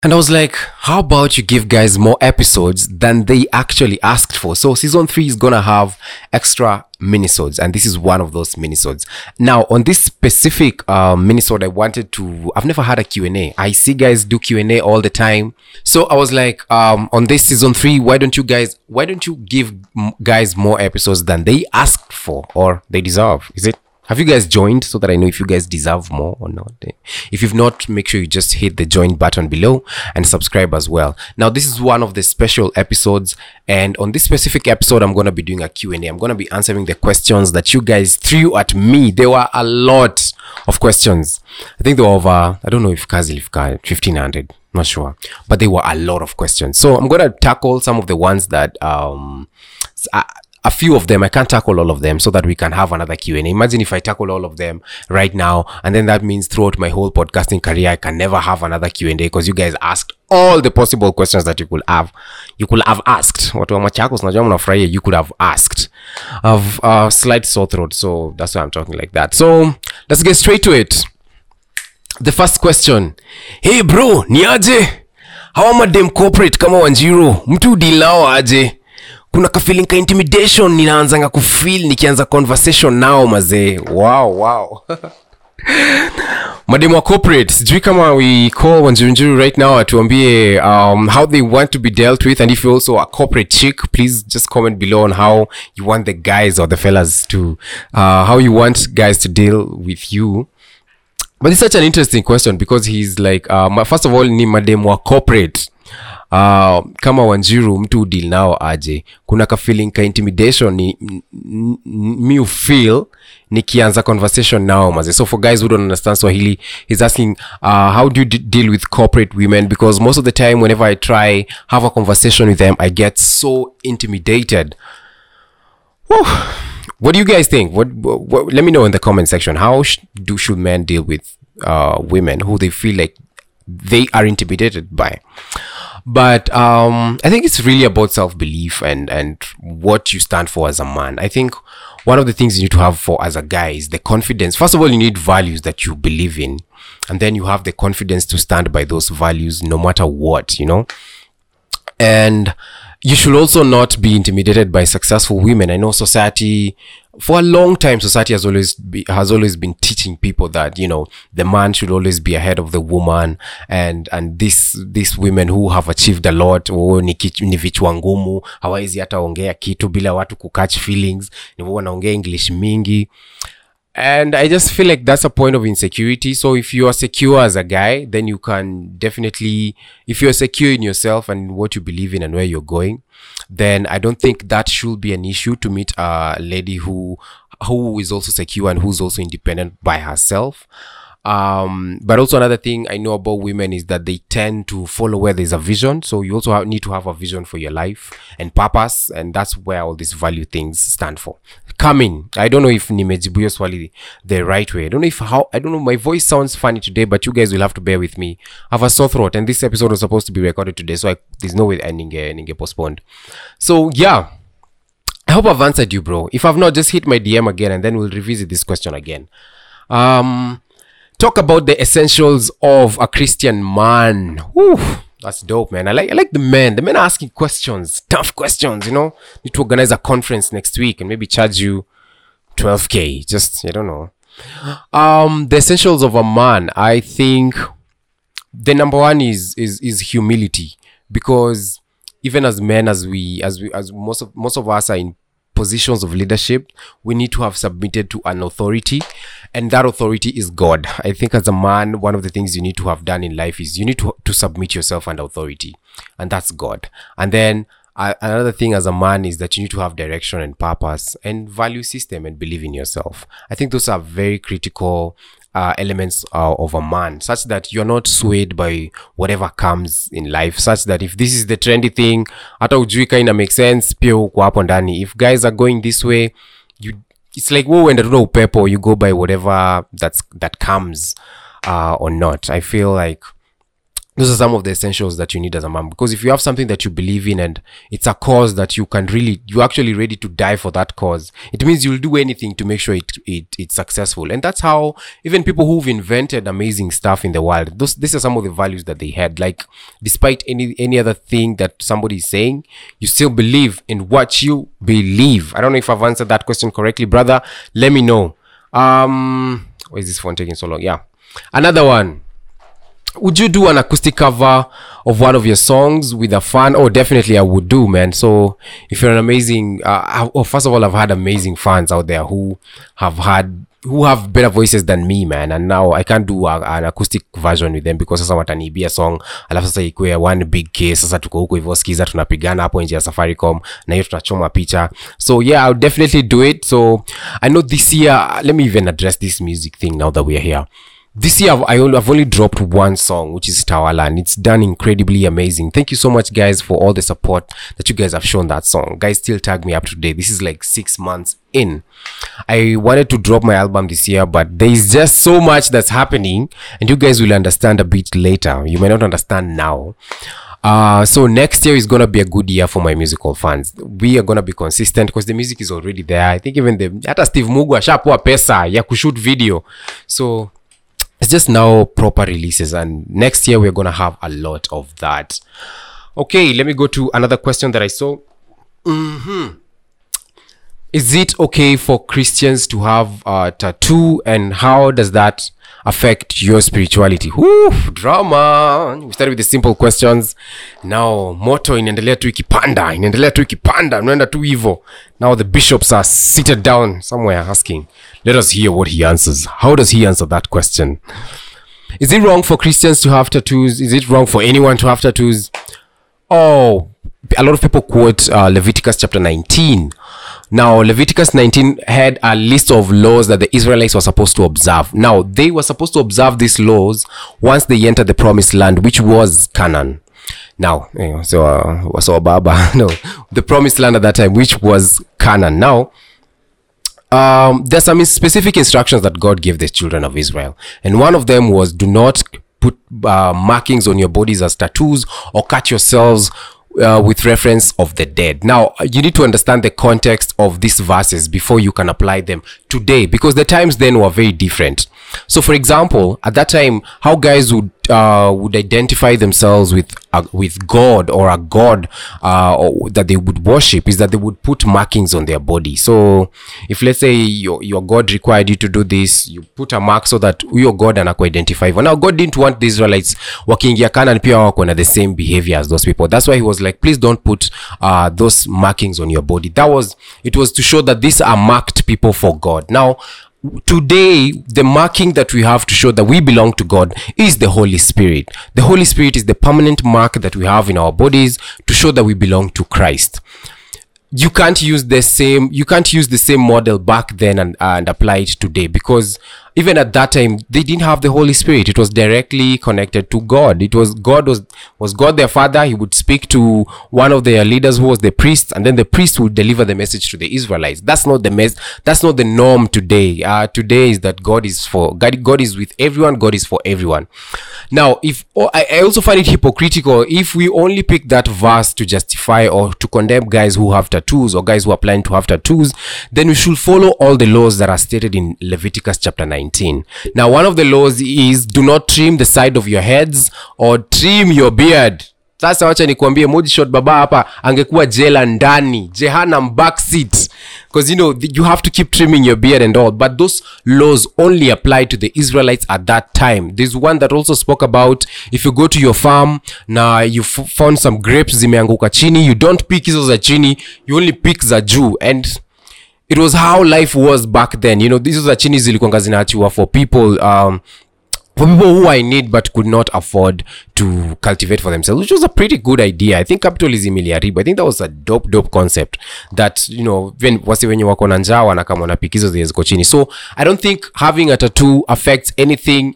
And I was like, how about you give guys more episodes than they actually asked for? So season 3 is gonna have extra minisodes, and this is one of those minisodes. Now, on this specific minisode, I've never had a Q&A. I see guys do Q&A all the time. So I was like, on this season 3, why don't you give guys more episodes than they asked for or they deserve? Have you guys joined so that I know if you guys deserve more or not? If you've not, make sure you just hit the join button below and subscribe as well. Now, this is one of the special episodes, and on this specific episode, I'm going to be doing a Q&A. I'm going to be answering the questions that you guys threw at me. There were a lot of questions. I think there were over, I don't know if Kazi 1,500, not sure, but there were a lot of questions. So I'm going to tackle some of the ones that, a few of them. I can't tackle all of them so that we can have another Q&A. Imagine if I tackle all of them right now, and then that means throughout my whole podcasting career, I can never have another Q&A because you guys asked all the possible questions that you could have asked. You could have asked. I've slight sore throat, so that's why I'm talking like that. So let's get straight to it. The first question. Hey bro, ni aje? How am I dem corporate kama Wanjiru? Mtu deal nao aje? Kuna ka feeling ka intimidation ninaanzanga kufeel nikianza conversation now mazee. Wow. Mademo corporate, sijui kama we call Wanjiru right now atuambie how they want to be dealt with, and if you're also a corporate chick, please just comment below on how you want the guys or the fellas to how you want guys to deal with you. But it's such an interesting question because he's like first of all ni mademo corporate. Kama Wanjiru mtu deal nao aje, kuna ka feeling ka intimidation me feel nikianza conversation now maze. So for guys who don't understand Swahili, he's asking how do you deal with corporate women, because most of the time whenever I try have a conversation with them, I get so intimidated. Whew. What do you guys think? What let me know in the comment section. How should men deal with women who they feel like they are intimidated by? But I think it's really about self-belief and what you stand for as a man. I think one of the things you need to have for as a guy is the confidence. First of all, you need values that you believe in, and then you have the confidence to stand by those values no matter what, you know. And you should also not be intimidated by successful women. I know society, for a long time, society has always been teaching people that, you know, the man should always be ahead of the woman, and these women who have achieved a lot, ni vichwa ngumu, hawezi hata ongea kitu bila watu kukatch feelings, ni wanaongea English mingi. And I just feel like that's a point of insecurity. So if you are secure as a guy, then you can definitely, if you're secure in yourself and what you believe in and where you're going, then I don't think that should be an issue to meet a lady who is also secure and who's also independent by herself. But also another thing I know about women is that they tend to follow where there's a vision. So you also need to have a vision for your life and purpose, and that's where all these value things stand for. I don't know if nimejibu swali the right way. I don't know, my voice sounds funny today, but you guys will have to bear with me. I have a sore throat, and this episode was supposed to be recorded today, so there's no way ending postponed. So yeah, I hope I've answered you, bro. If I've not, just hit my DM again, and then we'll revisit this question again. Talk about the essentials of a Christian man. Whew, that's dope, man. I like the men. The men are asking questions, tough questions, you know. Need to organize a conference next week and maybe charge you 12K. Just, I don't know. The essentials of a man. I think the number one is humility, because even as men, as most of us are in positions of leadership, we need to have submitted to an authority, and that authority is God. I think as a man, one of the things you need to have done in life is you need to submit yourself under authority, and that's God. And then another thing as a man is that you need to have direction and purpose and value system and believe in yourself. I think those are very critical elements of a man, such that you're not swayed by whatever comes in life, such that if this is the trendy thing, hata ujui kaina make sense, pia uko hapo ndani. If guys are going this way, it's like when you upepo, you go by whatever that comes or not. I feel like those are some of the essentials that you need as a mom. Because if you have something that you believe in and it's a cause that you're actually ready to die for that cause, it means you'll do anything to make sure it's successful. And that's how even people who've invented amazing stuff in the world, these are some of the values that they had. Like, despite any other thing that somebody is saying, you still believe in what you believe. I don't know if I've answered that question correctly, brother. Let me know. Why is this phone taking so long? Yeah, another one. Would you do an acoustic cover of one of your songs with a fan? Oh, definitely I would do, man. So if you're an amazing first of all, I've had amazing fans out there who have better voices than me, man, and now I can't do an acoustic version with them because sasa watanibia song alafu sasa ikuwe one big case. Sasa tuko huko hivyo skiza tunapigana hapo nje ya Safaricom na hiyo tunachoma picha. So yeah, I'll definitely do it. So I know this year, let me even address this music thing now that we're here. This year, I've only dropped one song, which is Tawala, and it's done incredibly amazing. Thank you so much, guys, for all the support that you guys have shown that song. Guys still tag me up to date. This is like 6 months in. I wanted to drop my album this year, but there is just so much that's happening, and you guys will understand a bit later. You may not understand now. So next year is gonna be a good year for my musical fans. We are gonna be consistent because the music is already there. I think even hata Steve Mugu ashapewa pesa ya kushoot video. So it's just now proper releases, and next year we're gonna have a lot of that. Okay, let me go to another question that I saw. Is it okay for Christians to have a tattoo, and how does that affect your spirituality? Woo, drama. We started with the simple questions. Now moto inaendelea tu ikipanda, unaenda tu hivyo. Now the bishops are seated down somewhere asking. Let us hear what he answers. How does he answer that question? Is it wrong for Christians to have tattoos? Is it wrong for anyone to have tattoos? Oh, a lot of people quote Leviticus chapter 19. Now, Leviticus 19 had a list of laws that the Israelites were supposed to observe. Now, they were supposed to observe these laws once they entered the promised land, which was Canaan. Now, the promised land at that time, which was Canaan. Now, there's some specific instructions that God gave the children of Israel. And one of them was, do not put markings on your bodies as tattoos or cut yourselves with reference of the dead. Now, you need to understand the context of these verses before you can apply them today, because the times then were very different. So, for example, at that time, how guys would identify themselves with God or a god that they would worship is that they would put markings on their body. So if, let's say, your God required you to do this, you put a mark so that your God anaku-identify. Now, God didn't want the Israelites wakiingia Canaan pia wako na the same behavior as those people. That's why he was like, please don't put those markings on your body. It was to show that these are marked people for God. Now, today, the marking that we have to show that we belong to God is the Holy Spirit. The Holy Spirit is the permanent mark that we have in our bodies to show that we belong to Christ. You can't use the same model back then and apply it today, because even at that time they didn't have the Holy Spirit. It was directly connected to God. It was God was God their father. He would speak to one of their leaders who was the priest, and then the priest would deliver the message to the Israelites. That's not the norm today. Today is that God is with everyone. God is for everyone. Now, I also find it hypocritical if we only pick that verse to justify or to condemn guys who have tattoos or guys who are planning to have tattoos, then we should follow all the laws that are stated in Leviticus chapter 19. Now, one of the laws is, do not trim the side of your heads or trim your beard. Sasa wacha nikwambie, Mojishot baba hapa angekuwa jela ndani, Jehannam backseat, because you have to keep trimming your beard and all. But those laws only apply to the Israelites at that time. There's one that also spoke about, if you go to your farm na you found some grapes zimeanguka chini, you don't pick hizo za chini, you only pick za juu. And it was how life was back then. These za chini zilikuwa zinaachiwa for people who are in need but could not afford to cultivate for themselves, which was a pretty good idea. I think capitalism iliharibu. I think that was a dope concept that, wenye wako na njaa wanakama wanapikizo ziko chini. So I don't think having a tattoo affects anything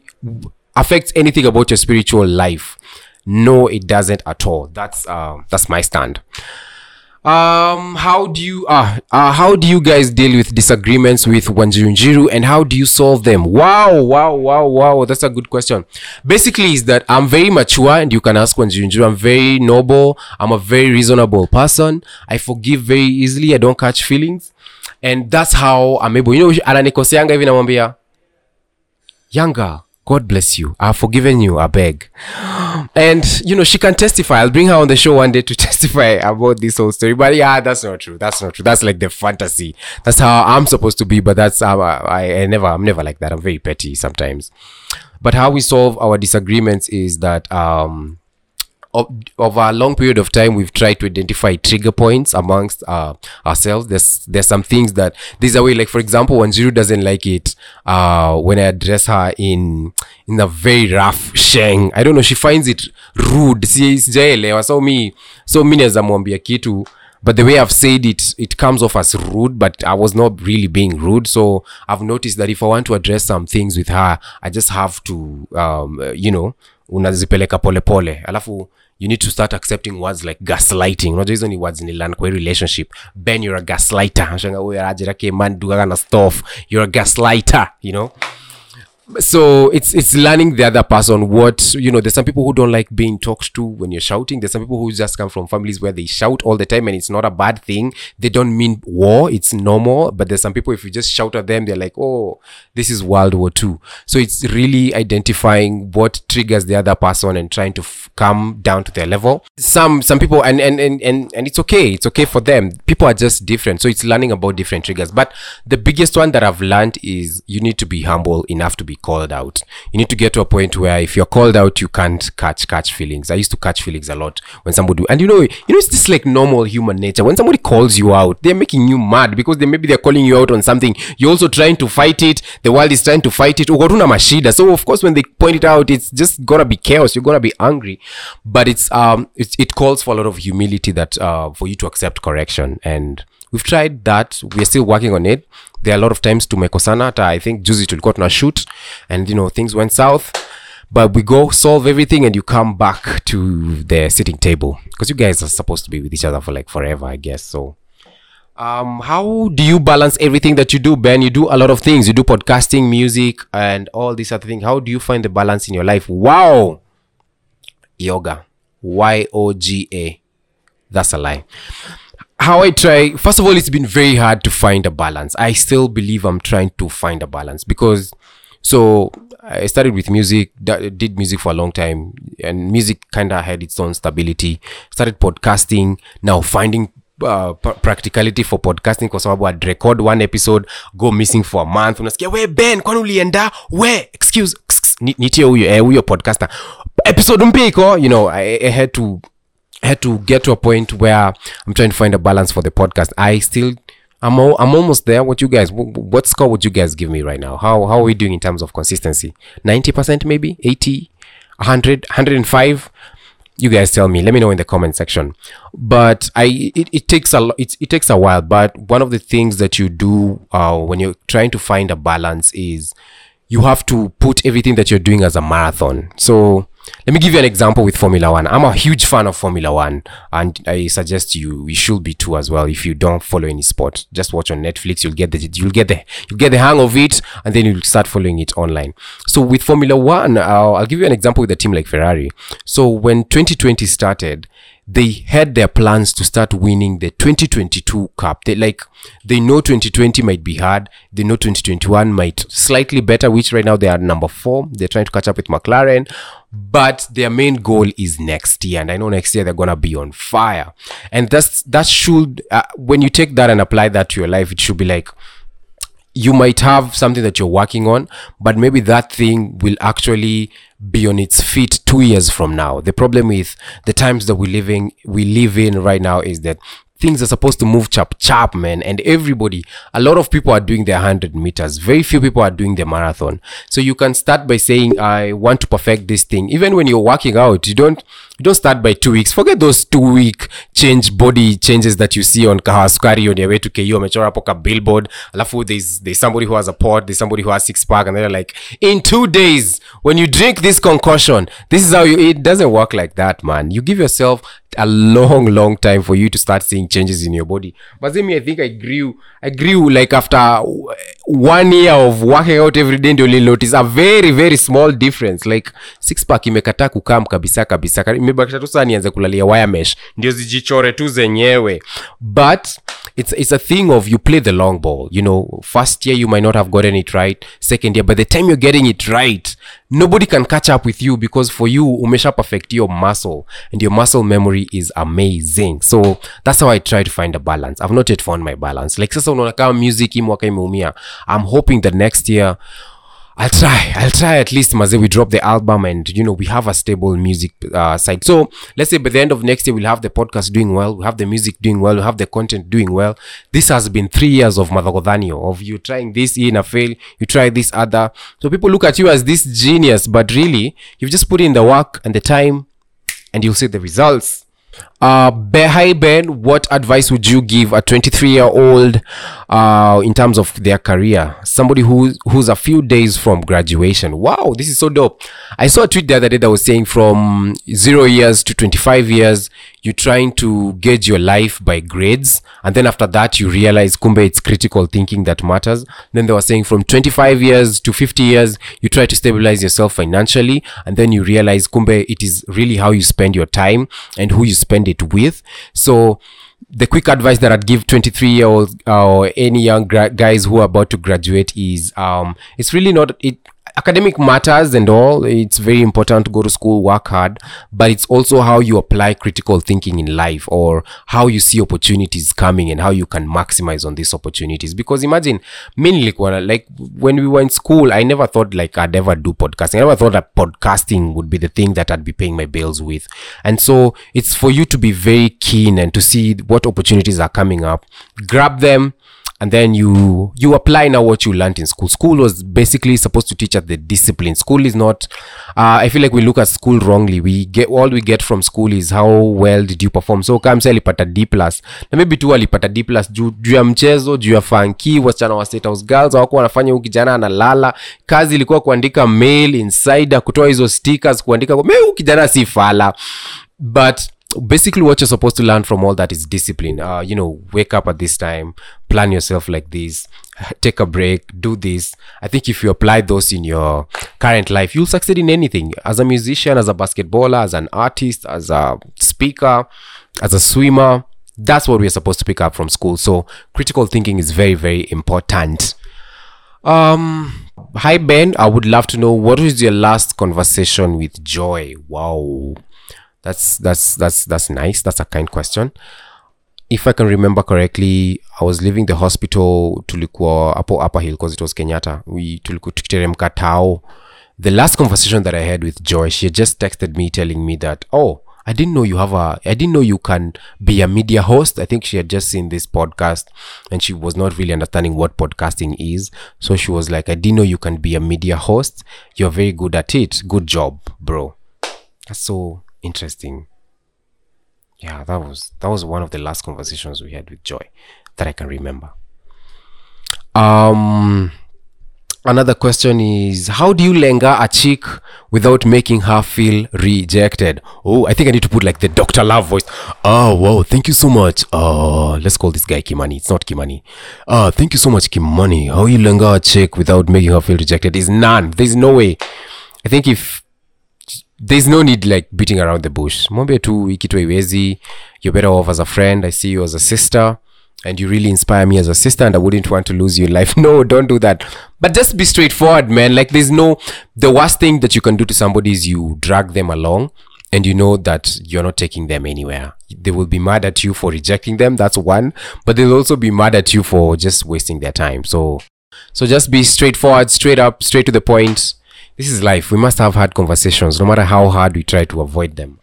about your spiritual life. No, it doesn't at all. That's my stand. How do you guys deal with disagreements with Wanjiru, and how do you solve them? Wow, that's a good question. Basically is that I'm very mature, and you can ask Wanjiru. I'm very noble, I'm a very reasonable person, I forgive very easily, I don't catch feelings, and that's how I'm able, ananikoseanga hivi namwambia, Younger, God bless you, I've forgiven you, I beg. And she can testify. I'll bring her on the show one day to testify about this whole story. But yeah, that's not true. That's like the fantasy. That's how I'm supposed to be. But that's how I'm never like that. I'm very petty sometimes. But how we solve our disagreements is that over a long period of time, we've tried to identify trigger points amongst ourselves. There's some things that there's a way, like for example, Wanjiru doesn't like it when I address her in a very rough sheng. I don't know, she finds it rude. So many as amwambia kitu, but the way I've said it comes off as rude, but I was not really being rude. So I've noticed that if I want to address some things with her, I just have to unazipeleka pole pole, alafu you need to start accepting words like gaslighting. Unajua hizo ni words nilan kwa relationship. Ben, you're a gaslighter. Ashanga wewe ajirake man dugaga na stuff. You're a gaslighter, So it's learning the other person what, there's some people who don't like being talked to when you're shouting. There's some people who just come from families where they shout all the time and it's not a bad thing. They don't mean war, it's normal. But there's some people, if you just shout at them, they're like, oh, this is World War II. So it's really identifying what triggers the other person and trying to come down to their level. Some people, and it's okay. It's okay for them. People are just different. So it's learning about different triggers. But the biggest one that I've learned is you need to be humble enough to be called out. You need to get to a point where if you're called out, you can't catch feelings. I used to catch feelings a lot when somebody and it's just like normal human nature. When somebody calls you out, they're making you mad because maybe they're calling you out on something. You're also trying to fight it. The world is trying to fight it. Ugatuna mashida. So of course when they point it out, it's just gonna be chaos. You're gonna be angry. But it calls for a lot of humility that for you to accept correction. And we've tried that. We're still working on it. There are a lot of times tumekosana. I think juzi tulikuwa tuna shoot and things went south, but we go solve everything and you come back to the sitting table because you guys are supposed to be with each other for like forever, I guess. So how do you balance everything that you do, Ben? You do a lot of things. You do podcasting, music, and all these other things. How do you find the balance in your life? Wow. Yoga. YOGA. That's a lie. How I try, first of all, it's been very hard to find a balance. I still believe I'm trying to find a balance because I started with music, did music for a long time, and music kind of had its own stability. Started podcasting, now finding practicality for podcasting kwa sababu I'd record one episode, go missing for a month. Unasikia, we Ben, kwani ulienda? We, excuse, nitie huyo podcaster. Episode mpya iko, I had to get to a point where I'm trying to find a balance for the podcast. I'm almost there. What score would you guys give me right now? How are we doing in terms of consistency? 90% maybe? 80? 100? 105? You guys tell me. Let me know in the comment section. But it takes a while. But one of the things that you do when you're trying to find a balance is you have to put everything that you're doing as a marathon. So let me give you an example with Formula One. I'm a huge fan of Formula One, and I suggest you should be too as well. If you don't follow any sport, just watch on Netflix. You'll get the hang of it, and then you'll start following it online. So with Formula One, I'll give you an example with a team like Ferrari. So when 2020 started, they had their plans to start winning the 2022 Cup. They know 2020 might be hard. They know 2021 might slightly better, which right now they are number 4. They're trying to catch up with McLaren, but their main goal is next year. And I know next year they're going to be on fire. And that should, when you take that and apply that to your life, it should be like, you might have something that you're working on, but maybe that thing will actually be on its feet 2 years from now. The problem with the times that we live in right now is that things are supposed to move chap, man. And a lot of people are doing their 100 meters. Very few people are doing the marathon. So you can start by saying, I want to perfect this thing. Even when you're working out, you don't start by 2 weeks. Forget those 2-week body changes that you see on Kahasukari on your way to KU. Amechora poka billboard. Alafu there's somebody who has a pod, there's somebody who has 6-pack, and they're like, in 2 days, when you drink this concoction, this is how it doesn't work like that, man. You give yourself a long time for you to start seeing changes in your body. But then I think I grew like after 1 year of working out every day, ndio notice a very small difference. Like 6-pack imekataa kukam kabisa. Imebakisha tu sana nianze kulalia wire mesh ndio zijichore tu zenyewe. But it's a thing of you play the long ball. You know, first year you might not have gotten it right. Second year, by the time you're getting it right, nobody can catch up with you, because for you umesha perfect your muscle, and your muscle memory is amazing. So that's how I try to find a balance. I've not yet found my balance. Like sasa unaona kama music hii mwaka imeumia, I'm hoping that next year I'll try at least maze we drop the album, and you know, we have a stable music side. So let's say by the end of next year we'll have the podcast doing well, we'll have the music doing well, we'll have the content doing well. This has been 3 years of Madhagodhanio, of you trying this in a fail, you try this other. So people look at you as this genius, but really you've just put in the work and the time, and you'll see the results. Hi Ben, what advice would you give a 23-year-old in terms of their career? Somebody who's a few days from graduation. Wow, this is so dope. I saw a tweet the other day that was saying from 0 years to 25 years, you're trying to gauge your life by grades, and then after that you realize kumbe it's critical thinking that matters. Then they were saying from 25 years to 50 years, you try to stabilize yourself financially, and then you realize kumbe it is really how you spend your time and who you spend it with. So the quick advice that I'd give 23-year-olds or any young guys who are about to graduate is it's really not it. Academic matters and all, it's very important to go to school, work hard, but it's also how you apply critical thinking in life, or how you see opportunities coming and how you can maximize on these opportunities. Because imagine, mainly like when we were in school, I never thought like I'd ever do podcasting. I never thought that podcasting would be the thing that I'd be paying my bills with. And so it's for you to be very keen and to see what opportunities are coming up, grab them, and then you apply now what you learned in school. School was basically supposed to teach us the discipline. School is not, I feel like we look at school wrongly. All we get from school is how well did you perform. So kama mse alipata D+, na maybe tu alipata D+, juu ya mchezo, juu ya funky, wasichana wa State House girls, wako wanafanya huyu kijana analala. Kazi ilikuwa kuandika mail, insider, kutoa hizo stickers, kuandika, huyu kijana si fala. But basically what you're supposed to learn from all that is discipline. You know, wake up at this time, plan yourself like this, take a break, do this. I think if you apply those in your current life, you'll succeed in anything. As a musician, as a basketballer, as an artist, as a speaker, as a swimmer. That's what we're supposed to pick up from school. So critical thinking is very important. Hi Ben, I would love to know, what was your last conversation with Joy? Wow. That's nice. That's a kind question. If I can remember correctly, I was leaving the hospital, tulikuwa hapo Upper Hill because it was Kenyatta. Tulikuwa tukiteremka Tao. The last conversation that I had with Joy, she had just texted me telling me that, oh, I didn't know you can be a media host. I think she had just seen this podcast and she was not really understanding what podcasting is. So she was like, I didn't know you can be a media host. You're very good at it. Good job, bro. That's so interesting. Yeah, that was one of the last conversations we had with Joy that I can remember. Another question is, how do you lenga a chick without making her feel rejected? Oh, I think I need to put like the Dr. Love voice. Oh, wow, thank you so much. Let's call this guy Kimani. It's not Kimani. Thank you so much, Kimani. How you lenga a chick without making her feel rejected is none. There's no way. I think if there's no need like beating around the bush. Mwambie tu ikitu iwezi, you're better off as a friend. I see you as a sister and you really inspire me as a sister and I wouldn't want to lose you in life. No, don't do that. But just be straightforward, man. Like the worst thing that you can do to somebody is you drag them along and you know that you're not taking them anywhere. They will be mad at you for rejecting them. That's one. But they'll also be mad at you for just wasting their time. So just be straightforward, straight up, straight to the point. This is life. We must have hard conversations, no matter how hard we try to avoid them.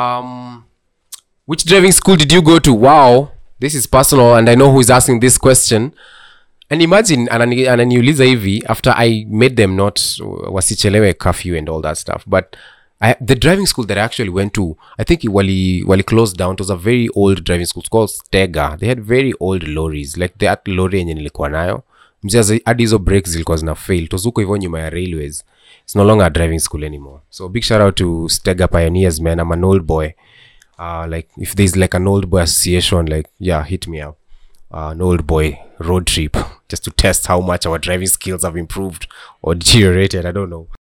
Which driving school did you go to? Wow, this is personal, and I know who is asking this question. And imagine, ananiuliza hivi after I made them not wasichelewe curfew and all that stuff. But the driving school that I actually went to, I think wali closed down. It was a very old driving school. It's called Stega. They had very old lorries, like that lorry yenye nilikuwa nayo. Mzee hadi hizo brakes zilikuwa zina fail. Tozuko hivyo nyuma ya railways. It's no longer a driving school anymore. So big shout out to Stega Pioneers, man. I'm an old boy. like if there's like an old boy association, like yeah, hit me up. An old boy road trip just to test how much our driving skills have improved or deteriorated. I don't know.